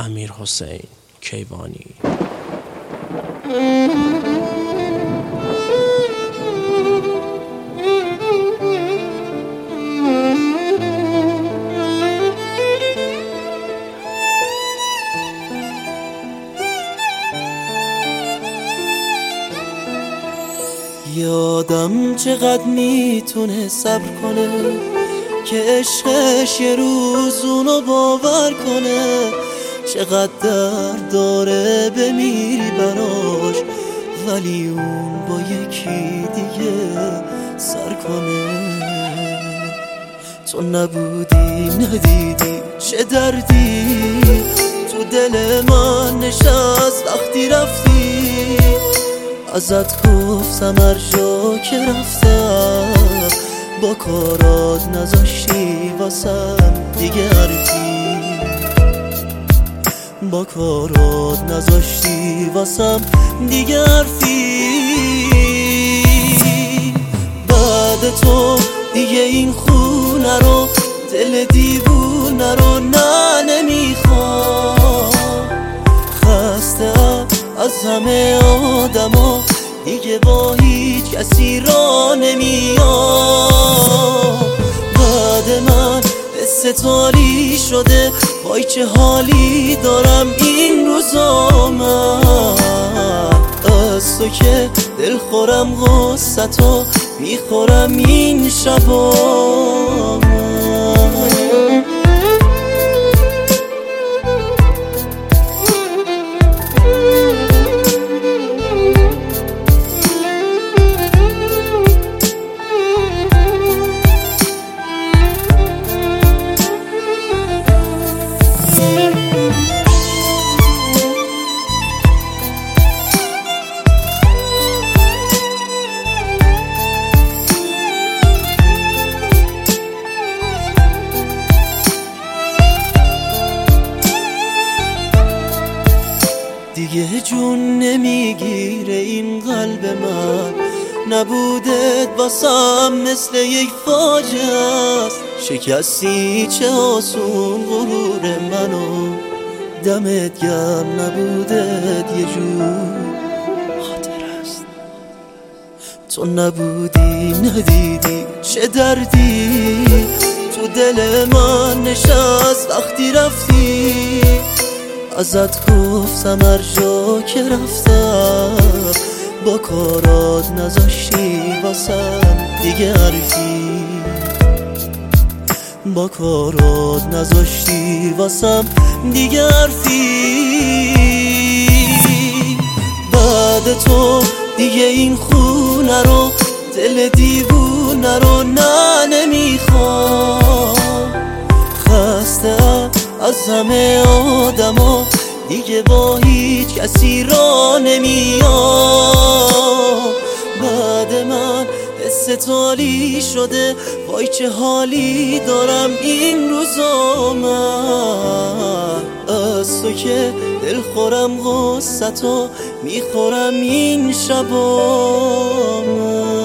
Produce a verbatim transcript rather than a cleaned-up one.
امیرحسین کیوانی. یه آدم چقدر میتونه صبر کنه که عشقش یه روز اونو باور کنه، چقدر درد داره بمیری براش ولی اون با یکی دیگه سر کنه. تو نبودی ندیدی چه دردی تو دل من نشست وقتی رفتی، ازت گفتم هر جا که رفتم با کارات نذاشتی واسم دیگه حرفی، با کارات نذاشتی واسم دیگه حرفی. بعد تو دیگه این خونه رو دل دیوونه رو نه نمیخوام، خسته از همه آدما دیگه با هیچ کسی را نمیام. بعد من استتالی شده وای چه حالی دارم این روزا من، از تو که دل خورم غصتو میخورم این شبا من. دیگه جون نمیگیره این قلب من، نبودت واسم مثل یک فاجعه است، شکستی چه آسون غرور منو، دمت گرم نبودت یه جور خاطر است. تو نبودی ندیدی چه دردی تو دل من نشست وقتی رفتی، ازت گفتم هر جا که رفتم با کارات نذاشتی واسم دیگه حرفی، با کارات نذاشتی واسم دیگه حرفی. بعد تو دیگه این خونه رو دل دیوونه رو نه نمیخوام، خسته از همه آدما دیگه با هیچ کسی را نمیام. بعد من استتالی شده وای چه حالی دارم این روزا من، از تو که دل خورم غصتو میخورم این شبا من.